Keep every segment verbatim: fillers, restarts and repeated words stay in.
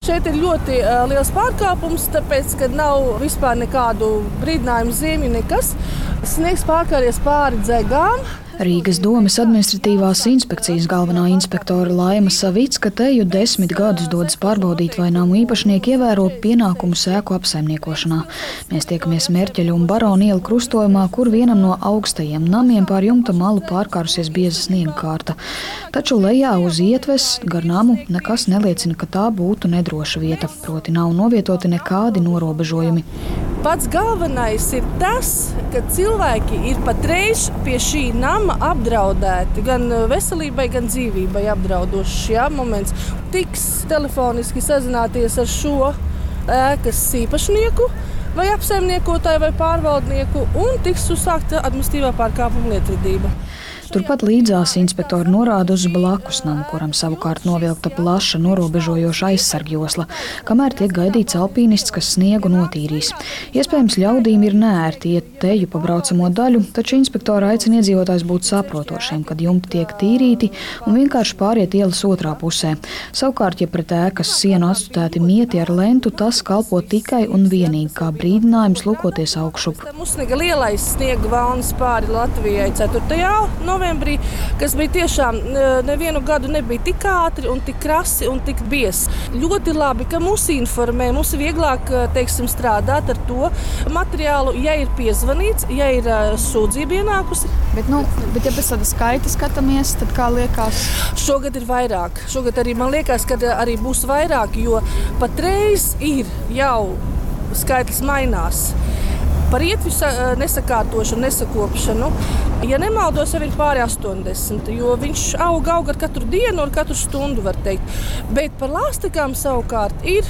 šeit ir ļoti uh, liels pārkāpums, tāpēc, ka nav vispār nekādu brīdinājumu zīmju, nekas. Sniegs pārkāries pāri dzegām. Rīgas domes administratīvās inspekcijas galvenā inspektore Laima Savicka teju desmit gadus dodas pārbaudīt, vai namu īpašnieki ievēro pienākumu sēku apsaimniekošanā. Mēs tiekamies Mērķeļu un Barona ielu krustojumā, kur vienam no augstajiem namiem pār jumta malu pārkārusies bieza sniega kārta. Taču lejā uz ietves gar namu nekas neliecina, ka tā būtu nedroša vieta, proti nav novietoti nekādi norobežojumi. Pats galvenais ir tas, ka cilvēki ir patreiz pie šī nama apdraudēti, gan veselībai, gan dzīvībai apdraudošs jā, moments. Tiks telefoniski sazināties ar šo ēkas īpašnieku vai apsaimniekotāju vai pārvaldnieku un tiks uzsākta administratīvā pārkāpuma lietvedība. Turpat līdzās inspektori norāda uz blakus namu, kuram savukārt novilkta plaša norobežojoša aizsargjosla, kamēr tiek gaidīts alpīnists, kas sniegu notīrīs. Iespējams, ļaudīm ir neērti iet teju pa braucamo daļu, taču inspektori aicina iedzīvotājus būt saprotošiem, kad jumti tiek tīrīti un vienkārši pāriet ielas otrā pusē. Savukārt, ja pret ēkas sienu atstutēti mieti ar lentu, tas kalpo tikai un vienīgi kā brīdinājums lūkoties augšup. Uzsniega lielais sniega valnis pāri Latvijai ceturtajā novembrī, kas bija tiešām nevienu gadu nebija tik ātri un tik krasi un tik biezs. Ļoti labi, ka mūs informē, mums ir vieglāk, teiksim, strādāt ar to materiālu, ja ir piezvanīts, ja ir sūdzība ienākusi. Bet, nu, bet ja pēc tāda skaita skatāmies, tad kā liekas? Šogad ir vairāk. Šogad arī man liekas, ka arī būs vairāk, jo patreiz ir jau skaitlis mainās. Par ietvi nesakārtošanu, nesakopšanu, ja nemaldos, jau ir pāri astoņdesmit, jo viņš aug, aug ar katru dienu un katru stundu, var teikt. Bet par lāstakām savukārt ir,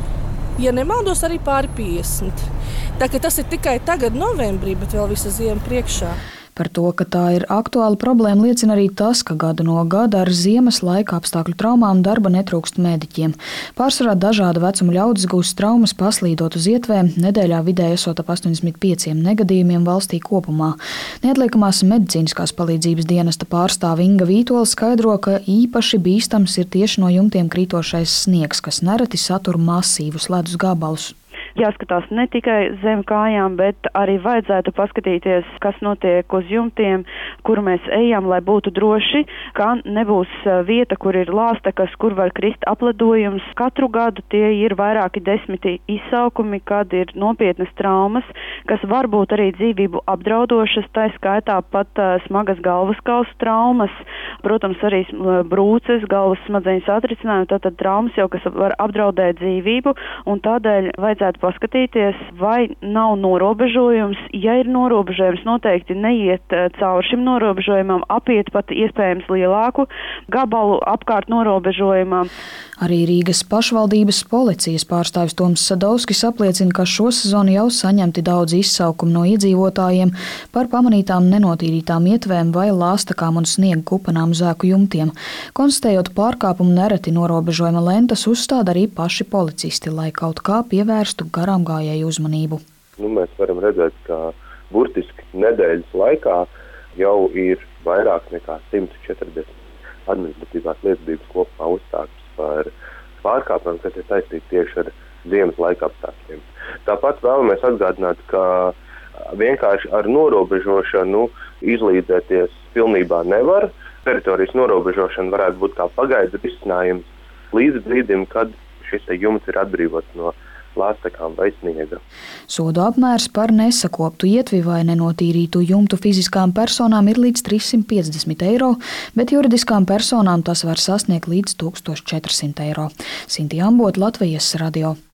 ja nemaldos, arī pāri piecdesmit. Tā ka tas ir tikai tagad novembrī, bet vēl visa ziema priekšā. Par to, ka tā ir aktuāla problēma, liecina arī tas, ka gadu no gada ar ziemas laika apstākļu traumām darba netrūkst mediķiem. Pārsvarā dažāda vecuma ļaudis gūst traumas paslīdot uz ietvēm, nedēļā vidēji esot ap astoņdesmit pieciem negadījumiem valstī kopumā. Neatliekamās medicīniskās palīdzības dienesta pārstāve Inga Vītola skaidro, ka īpaši bīstams ir tieši no jumtiem krītošais sniegs, kas nereti satur masīvus ledus gabalus. Jāskatās ne tikai zem kājām, bet arī vajadzētu paskatīties, kas notiek uz jumtiem, kur mēs ejam, lai būtu droši, ka nebūs vieta, kur ir lāstakas, kur var krist apledojums. Katru gadu tie ir vairāki desmiti izsaukumi, kad ir nopietnas traumas, kas var būt arī dzīvību apdraudošas, tā skaitā pat uh, smagas galvaskausa traumas, protams, arī brūces, galvas smadzeņu satricinājumi, tātad traumas jau, kas var apdraudēt dzīvību, un tādēļ vajadzētu paskatīties, vai nav norobežojums. Ja ir norobežojums, noteikti neiet cauri šim norobežojumam, apiet pat iespējams lielāku gabalu apkārt norobežojumam. Arī Rīgas pašvaldības policijas pārstāvis Toms Sadovskis apliecina, ka šo sezonu jau saņemti daudz izsaukumu no iedzīvotājiem par pamanītām nenotīrītām ietvēm vai lāstakām un sniega kupenām uz ēku jumtiem. Konstatējot pārkāpumu, nereti norobežojuma lentas uzstāda arī paši policisti, lai kaut kā pievērstu garām gājēju uzmanību. Nu, mēs varam redzēt, ka burtiski nedēļas laikā jau ir vairāk nekā simt četrdesmit administratīvās lietvedības kopumā uzstāktas par pārkāpumiem, kas ir saistīti tieši ar ziemas laika apstākļiem. Tāpat vēlamies atgādināt, ka vienkārši ar norobežošanu izlīdzēties pilnībā nevar. Teritorijas norobežošana varētu būt kā pagaidu risinājums līdz brīdim, kad šis jumts ir atbrīvots no lāstakām vai sniega. Sodu apmērs par nesakoptu ietvi vai nenotīrītu jumtu fiziskām personām ir līdz trīssimt piecdesmit eiro, bet juridiskām personām tas var sasniegt līdz tūkstoš četri simti eiro. Sinti Ambota, Latvijas radio.